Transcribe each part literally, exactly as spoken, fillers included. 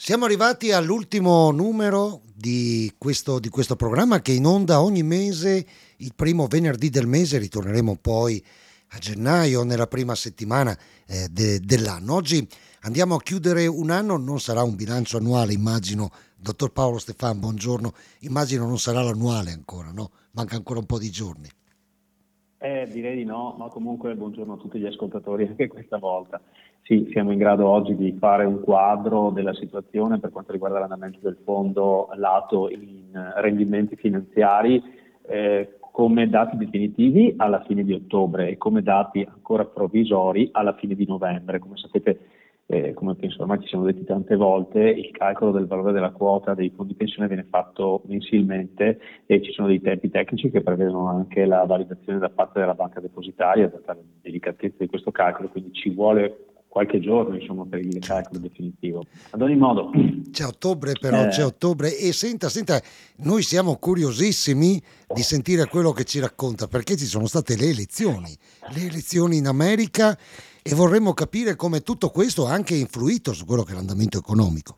Siamo arrivati all'ultimo numero di questo, di questo programma che è in onda ogni mese, il primo venerdì del mese. Ritorneremo poi a gennaio, nella prima settimana eh, de- dell'anno. Oggi andiamo a chiudere un anno, non sarà un bilancio annuale, immagino. Dottor Paolo Stefan, buongiorno. Immagino non sarà l'annuale ancora, no? Manca ancora un po' di giorni. Eh, direi di no, ma comunque buongiorno a tutti gli ascoltatori anche questa volta. Sì, siamo in grado oggi di fare un quadro della situazione per quanto riguarda l'andamento del fondo lato in rendimenti finanziari eh, come dati definitivi alla fine di ottobre e come dati ancora provvisori alla fine di novembre. Come sapete, eh, come penso ormai ci siamo detti tante volte, il calcolo del valore della quota dei fondi pensione viene fatto mensilmente e ci sono dei tempi tecnici che prevedono anche la validazione da parte della banca depositaria, data la delicatezza di questo calcolo, quindi ci vuole qualche giorno insomma per il calcolo definitivo. Ad ogni modo, C'è ottobre però, c'è eh, ottobre e senta, senta, noi siamo curiosissimi di sentire quello che ci racconta perché ci sono state le elezioni, le elezioni in America e vorremmo capire come tutto questo ha anche influito su quello che è l'andamento economico.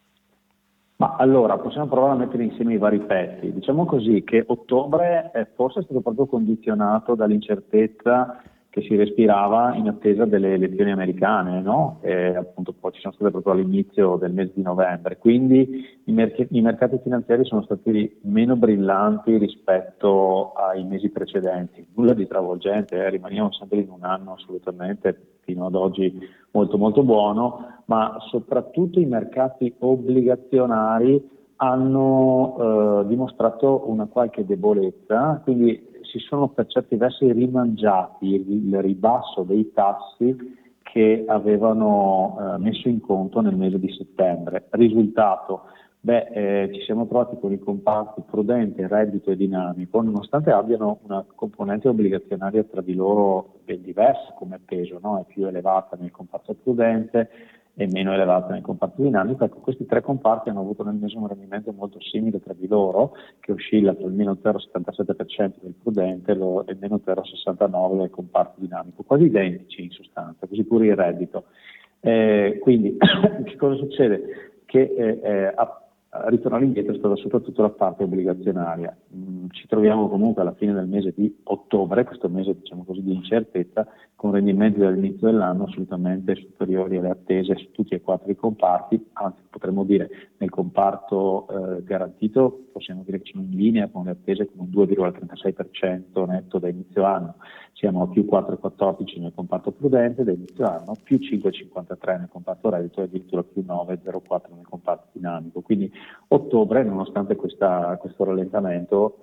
ma allora possiamo provare a mettere insieme i vari pezzi. Diciamo così che ottobre è forse stato proprio condizionato dall'incertezza che si respirava in attesa delle elezioni americane, no? E appunto poi ci sono state proprio all'inizio del mese di novembre, quindi i, merc- i mercati finanziari sono stati meno brillanti rispetto ai mesi precedenti. Nulla di travolgente, eh? Rimaniamo sempre in un anno assolutamente fino ad oggi molto molto buono, ma soprattutto i mercati obbligazionari hanno eh, dimostrato una qualche debolezza, quindi si sono per certi versi rimangiati il ribasso dei tassi che avevano eh, messo in conto nel mese di settembre. Risultato, beh, eh, ci siamo trovati con i comparti prudente, reddito e dinamico, nonostante abbiano una componente obbligazionaria tra di loro ben diversa come peso, no? È più elevata nel comparto prudente e meno elevata nel comparto dinamico. Ecco, questi tre comparti hanno avuto nel mese un rendimento molto simile tra di loro, che oscilla tra il meno zero virgola settantasette per cento del prudente e il meno zero virgola sessantanove per cento del comparto dinamico, quasi identici in sostanza, così pure il reddito. Eh, quindi che cosa succede? Che eh, eh, a, a ritornare indietro è stata soprattutto la parte obbligazionaria. Mm, ci troviamo comunque alla fine del mese di ottobre, questo mese diciamo così di incertezza, con rendimenti dall'inizio dell'anno assolutamente superiori alle attese su tutti e quattro i comparti, anzi potremmo dire nel comparto eh, garantito possiamo dire che sono in linea con le attese con un due virgola trentasei per cento netto da inizio anno, siamo a più quattro virgola quattordici nel comparto prudente da inizio anno, più cinque virgola cinquantatré nel comparto reddito e addirittura più nove virgola zero quattro nel comparto dinamico. Quindi ottobre, nonostante questa, questo rallentamento,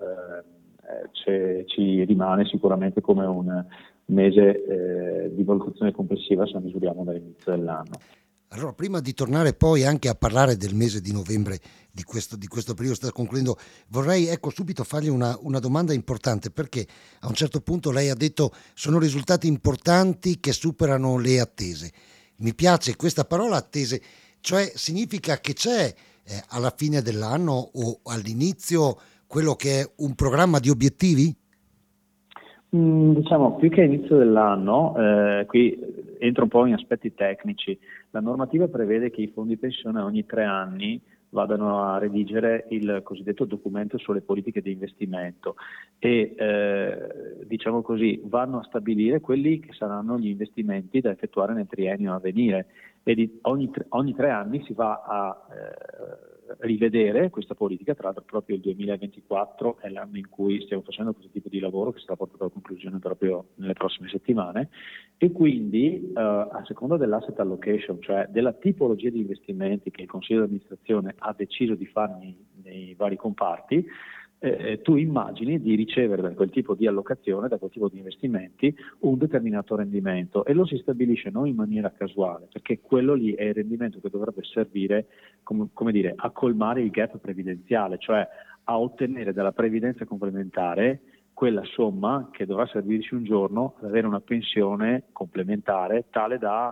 eh, ci rimane sicuramente come un mese eh, di valutazione complessiva se misuriamo dall'inizio dell'anno. Allora, prima di tornare poi anche a parlare del mese di novembre, di questo, di questo periodo sta concludendo, vorrei ecco subito fargli una, una domanda importante perché a un certo punto lei ha detto sono risultati importanti che superano le attese. Mi piace questa parola attese, cioè significa che c'è eh, alla fine dell'anno o all'inizio quello che è un programma di obiettivi? Mm, diciamo, più che inizio dell'anno, eh, qui entro un po' in aspetti tecnici. La normativa prevede che i fondi pensione ogni tre anni vadano a redigere il cosiddetto documento sulle politiche di investimento e eh, diciamo così vanno a stabilire quelli che saranno gli investimenti da effettuare nel triennio a venire e di, ogni, tre, ogni tre anni si va a eh, rivedere questa politica. Tra l'altro proprio il duemilaventiquattro è l'anno in cui stiamo facendo questo tipo di lavoro che sarà portato a conclusione proprio nelle prossime settimane e quindi eh, a seconda dell'asset allocation, cioè della tipologia di investimenti che il Consiglio di amministrazione ha deciso di fare nei, nei vari comparti, eh, tu immagini di ricevere da quel tipo di allocazione, da quel tipo di investimenti, un determinato rendimento e lo si stabilisce non in maniera casuale, perché quello lì è il rendimento che dovrebbe servire, come, come dire, a colmare il gap previdenziale, cioè a ottenere dalla previdenza complementare quella somma che dovrà servirci un giorno ad avere una pensione complementare tale da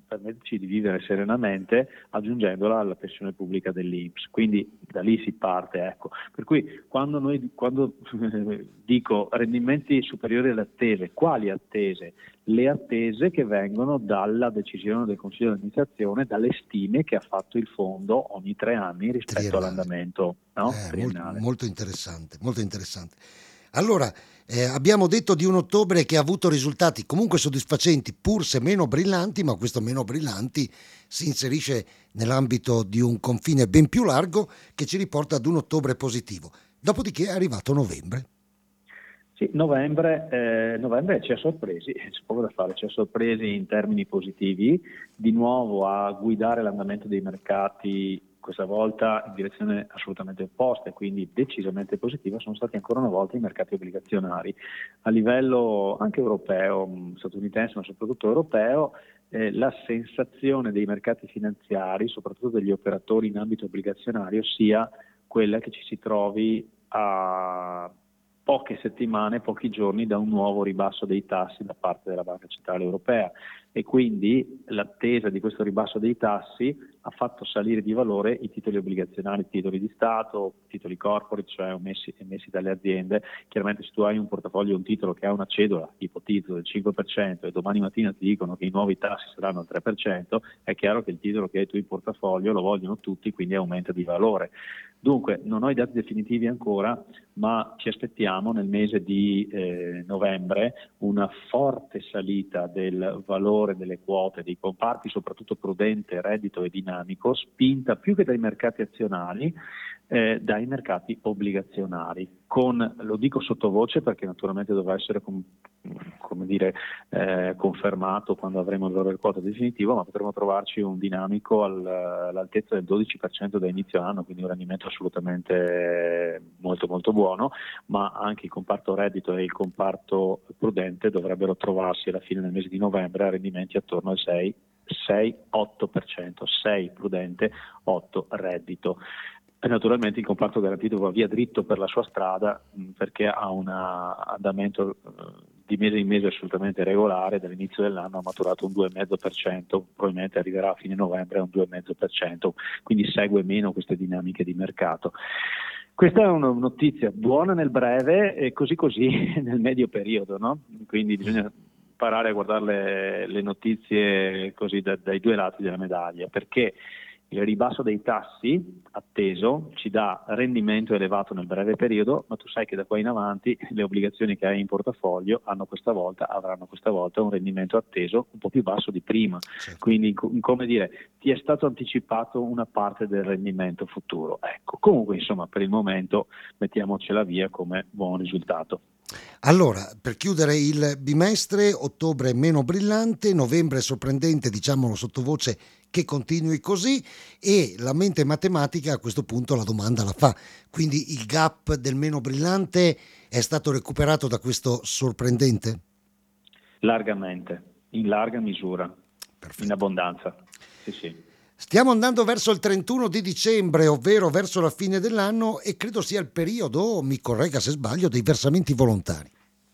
permetterci di vivere serenamente aggiungendola alla pensione pubblica dell'I N P S. Quindi da lì si parte, ecco. Per cui quando noi quando dico rendimenti superiori alle attese, quali attese? Le attese che vengono dalla decisione del Consiglio di amministrazione, dalle stime che ha fatto il fondo ogni tre anni rispetto Triennale. all'andamento, no? Eh, molto, triennale. molto interessante, molto interessante. Allora, eh, abbiamo detto di un ottobre che ha avuto risultati comunque soddisfacenti, pur se meno brillanti, ma questo meno brillanti si inserisce nell'ambito di un confine ben più largo che ci riporta ad un ottobre positivo. Dopodiché è arrivato novembre. Sì, novembre, eh, novembre ci ha sorpresi, c'è poco da fare, ci ha sorpresi in termini positivi, di nuovo a guidare l'andamento dei mercati, questa volta in direzione assolutamente opposta e quindi decisamente positiva, sono stati ancora una volta i mercati obbligazionari. A livello anche europeo, statunitense ma soprattutto europeo, eh, la sensazione dei mercati finanziari, soprattutto degli operatori in ambito obbligazionario, sia quella che ci si trovi a poche settimane, pochi giorni da un nuovo ribasso dei tassi da parte della Banca Centrale Europea e quindi l'attesa di questo ribasso dei tassi ha fatto salire di valore i titoli obbligazionari, titoli di Stato, titoli corporate, cioè emessi, emessi dalle aziende. Chiaramente se tu hai un portafoglio, un titolo che ha una cedola, ipotizzo, del cinque per cento e domani mattina ti dicono che i nuovi tassi saranno al tre per cento, è chiaro che il titolo che hai tu in portafoglio lo vogliono tutti, quindi aumenta di valore. Dunque, non ho i dati definitivi ancora, ma ci aspettiamo nel mese di eh, novembre una forte salita del valore delle quote dei comparti, soprattutto prudente, reddito e dinamico, spinta più che dai mercati azionari, eh, dai mercati obbligazionari. Con, lo dico sottovoce perché naturalmente dovrà essere com, come dire, eh, confermato quando avremo il valore quota definitivo, ma potremo trovarci un dinamico al, all'altezza del dodici per cento da inizio anno, quindi un rendimento assolutamente molto molto buono, ma anche il comparto reddito e il comparto prudente dovrebbero trovarsi alla fine del mese di novembre a rendimenti attorno al sei otto per cento, sei prudente, otto reddito. E naturalmente il comparto garantito va via dritto per la sua strada mh, perché ha un andamento uh, di mese in mese assolutamente regolare. Dall'inizio dell'anno ha maturato un due virgola cinque per cento, probabilmente arriverà a fine novembre a un due virgola cinque per cento, quindi segue meno queste dinamiche di mercato. Questa è una notizia buona nel breve e così così nel medio periodo, no? Quindi bisogna imparare a guardare le, le notizie così da, dai due lati della medaglia, perché il ribasso dei tassi atteso ci dà rendimento elevato nel breve periodo, ma tu sai che da qua in avanti le obbligazioni che hai in portafoglio hanno questa volta, avranno questa volta un rendimento atteso un po' più basso di prima. Certo. Quindi, come dire, ti è stato anticipato una parte del rendimento futuro. Ecco, comunque, insomma, per il momento mettiamocela via come buon risultato. Allora, per chiudere il bimestre, ottobre meno brillante, novembre sorprendente, diciamolo sottovoce, che continui così, e la mente matematica a questo punto la domanda la fa. Quindi il gap del meno brillante è stato recuperato da questo sorprendente? Largamente, in larga misura, Perfetto. In abbondanza. Sì, sì. Stiamo andando verso il trentuno di dicembre, ovvero verso la fine dell'anno, e credo sia il periodo, mi corregga se sbaglio, dei versamenti volontari.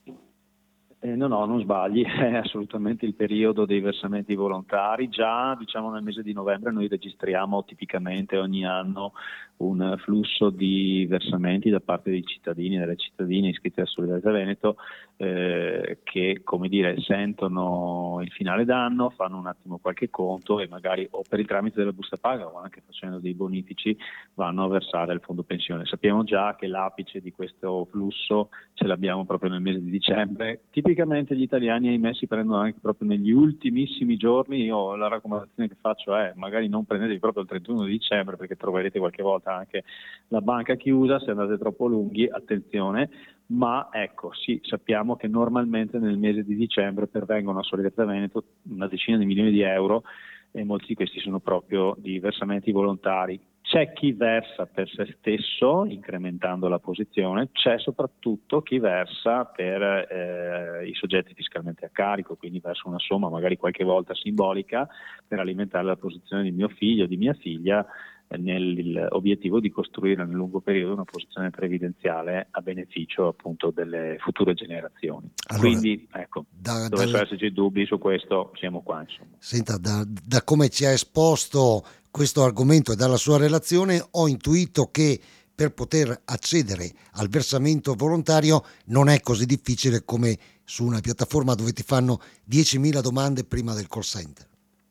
Eh, no, no, non sbagli, è assolutamente il periodo dei versamenti volontari. Già, diciamo, nel mese di novembre noi registriamo tipicamente ogni anno un flusso di versamenti da parte dei cittadini e delle cittadine iscritti a Solidarietà Veneto eh, che, come dire, sentono il finale d'anno, fanno un attimo qualche conto e magari o per il tramite della busta paga o anche facendo dei bonifici vanno a versare al fondo pensione. Sappiamo già che l'apice di questo flusso ce l'abbiamo proprio nel mese di dicembre. Tipicamente gli italiani, ahimè, si prendono anche proprio negli ultimissimi giorni. Io la raccomandazione che faccio è magari non prendetevi proprio il trentuno di dicembre perché troverete qualche volta anche la banca chiusa, se andate troppo lunghi, attenzione, ma ecco, sì, sappiamo che normalmente nel mese di dicembre pervengono a Solidarietà Veneto una decina di milioni di euro e molti di questi sono proprio di versamenti volontari. C'è chi versa per se stesso, incrementando la posizione, c'è soprattutto chi versa per eh, i soggetti fiscalmente a carico, quindi versa una somma magari qualche volta simbolica per alimentare la posizione di mio figlio o di mia figlia nell'obiettivo di costruire nel lungo periodo una posizione previdenziale a beneficio appunto delle future generazioni. Allora, quindi ecco, da, dovessero dal... esserci dubbi su questo, siamo qua insomma. Senta, da, da come ci ha esposto questo argomento e dalla sua relazione ho intuito che per poter accedere al versamento volontario non è così difficile come su una piattaforma dove ti fanno diecimila domande prima del call center.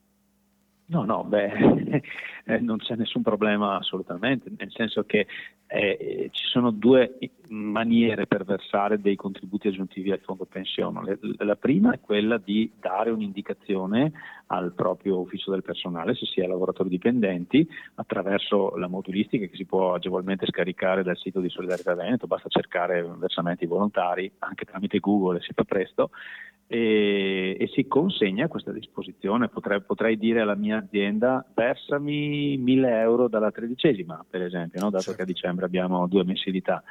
No, no, beh, eh, non c'è nessun problema assolutamente, nel senso che eh, ci sono due maniere per versare dei contributi aggiuntivi al fondo pensione. La prima è quella di dare un'indicazione al proprio ufficio del personale, se si è lavoratori dipendenti, attraverso la modulistica che si può agevolmente scaricare dal sito di Solidarietà Veneto, basta cercare versamenti volontari, anche tramite Google si fa presto. E, e si consegna questa disposizione. Potrei, potrei dire alla mia azienda: versami mille euro dalla tredicesima, per esempio, no? Dato certo. che a dicembre abbiamo due mensilità.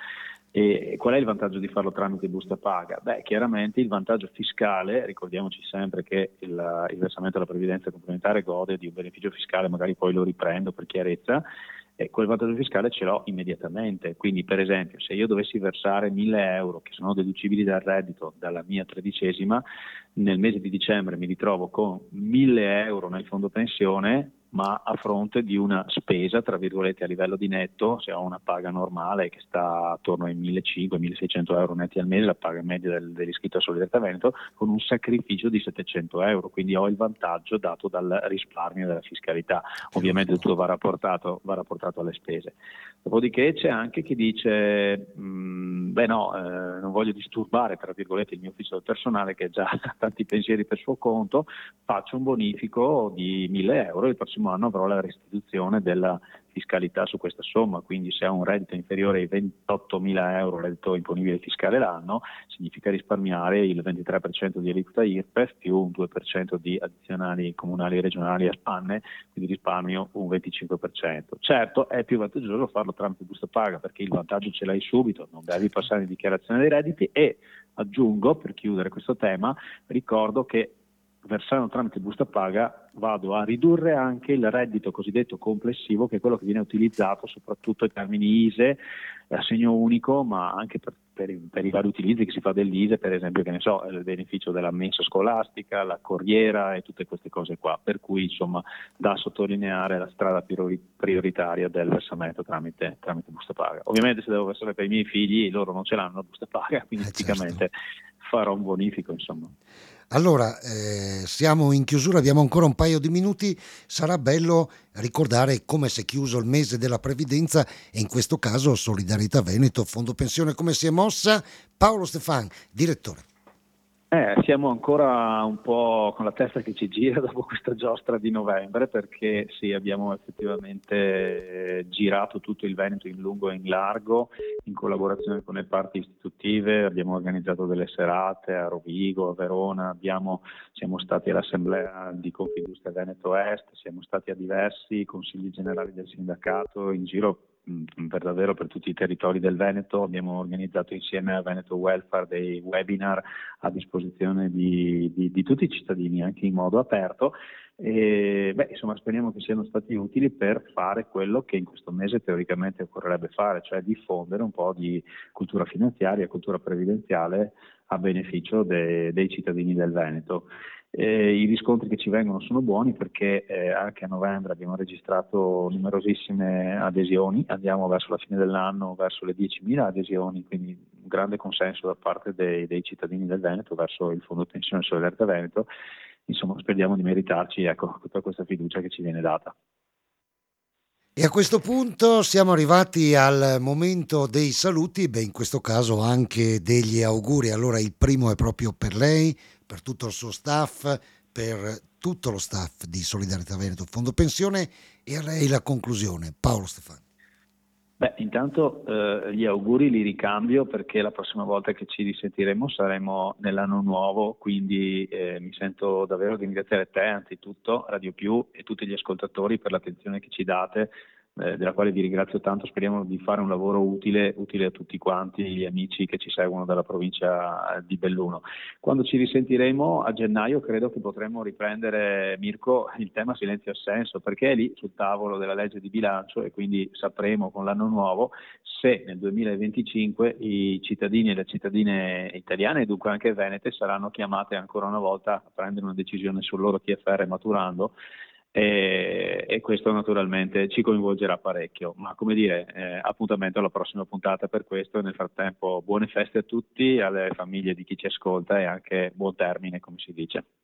E qual è il vantaggio di farlo tramite busta paga? Beh, chiaramente il vantaggio fiscale, ricordiamoci sempre che il, il versamento della previdenza complementare gode di un beneficio fiscale, magari poi lo riprendo per chiarezza, e quel vantaggio fiscale ce l'ho immediatamente. Quindi, per esempio, se io dovessi versare mille euro che sono deducibili dal reddito dalla mia tredicesima, nel mese di dicembre mi ritrovo con mille euro nel fondo pensione, ma a fronte di una spesa, tra virgolette, a livello di netto, se ho una paga normale che sta attorno ai millecinquecento milleseicento euro netti al mese, la paga media del, dell'iscritto a Solidarietà Veneto, con un sacrificio di settecento euro, quindi ho il vantaggio dato dal risparmio della fiscalità. Ovviamente tutto va rapportato, va rapportato alle spese. Dopodiché c'è anche chi dice mh, beh no, eh, non voglio disturbare, tra virgolette, il mio ufficio del personale che ha già tanti pensieri per suo conto, faccio un bonifico di mille euro e il prossimo anno avrò la restituzione della fiscalità su questa somma. Quindi se ha un reddito inferiore ai ventottomila euro reddito imponibile fiscale l'anno, significa risparmiare il ventitré per cento di aliquota I R P E F più un due per cento di addizionali comunali e regionali a spanne, quindi risparmio un venticinque per cento. Certo, è più vantaggioso farlo tramite busta paga, perché il vantaggio ce l'hai subito, non devi passare in dichiarazione dei redditi. E aggiungo, per chiudere questo tema, ricordo che versando tramite busta paga vado a ridurre anche il reddito cosiddetto complessivo, che è quello che viene utilizzato soprattutto in termini I S E, assegno unico, ma anche per, per, per i vari utilizzi che si fa dell'I S E, per esempio, che ne so, il beneficio della mensa scolastica, la corriera e tutte queste cose qua, per cui insomma da sottolineare la strada priori, prioritaria del versamento tramite, tramite busta paga. Ovviamente se devo versare per i miei figli, loro non ce l'hanno la busta paga, quindi eh, tipicamente certo. farò un bonifico insomma. Allora, eh, siamo in chiusura, abbiamo ancora un paio di minuti, sarà bello ricordare come si è chiuso il mese della previdenza e in questo caso Solidarietà Veneto, Fondo Pensione, come si è mossa. Paolo Stefan, direttore. Eh, siamo ancora un po' con la testa che ci gira dopo questa giostra di novembre, perché sì, abbiamo effettivamente girato tutto il Veneto in lungo e in largo, in collaborazione con le parti istitutive, abbiamo organizzato delle serate a Rovigo, a Verona, abbiamo, siamo stati all'assemblea di Confindustria Veneto Est, siamo stati a diversi consigli generali del sindacato in giro per davvero per tutti i territori del Veneto. Abbiamo organizzato insieme a Veneto Welfare dei webinar a disposizione di, di, di tutti i cittadini, anche in modo aperto. E, beh, insomma, speriamo che siano stati utili per fare quello che in questo mese teoricamente occorrerebbe fare, cioè diffondere un po' di cultura finanziaria e cultura previdenziale a beneficio de, dei cittadini del Veneto. Eh, I riscontri che ci vengono sono buoni, perché eh, anche a novembre abbiamo registrato numerosissime adesioni, andiamo verso la fine dell'anno verso le diecimila adesioni, quindi un grande consenso da parte dei, dei cittadini del Veneto verso il Fondo Pensione Solidarietà Veneto. Insomma, speriamo di meritarci, ecco, tutta questa fiducia che ci viene data. E a questo punto siamo arrivati al momento dei saluti, beh, in questo caso anche degli auguri. Allora il primo è proprio per lei, per tutto il suo staff, per tutto lo staff di Solidarietà Veneto Fondo Pensione, e a lei la conclusione. Paolo Stefan. Beh, intanto eh, gli auguri li ricambio, perché la prossima volta che ci risentiremo saremo nell'anno nuovo, quindi eh, mi sento davvero di ringraziare te anzitutto, Radio Più, e tutti gli ascoltatori per l'attenzione che ci date eh, della quale vi ringrazio tanto. Speriamo di fare un lavoro utile, utile a tutti quanti gli amici che ci seguono dalla provincia di Belluno. Quando ci risentiremo a gennaio credo che potremo riprendere, Mirko, il tema silenzio assenso, perché è lì sul tavolo della legge di bilancio e quindi sapremo con l'anno nuovo se nel duemilaventicinque i cittadini e le cittadine italiane e dunque anche venete saranno chiamate ancora una volta a prendere una decisione sul loro T F R maturando, e, e questo naturalmente ci coinvolgerà parecchio, ma come dire, eh, appuntamento alla prossima puntata per questo. Nel frattempo buone feste a tutti, alle famiglie di chi ci ascolta e anche buon termine, come si dice.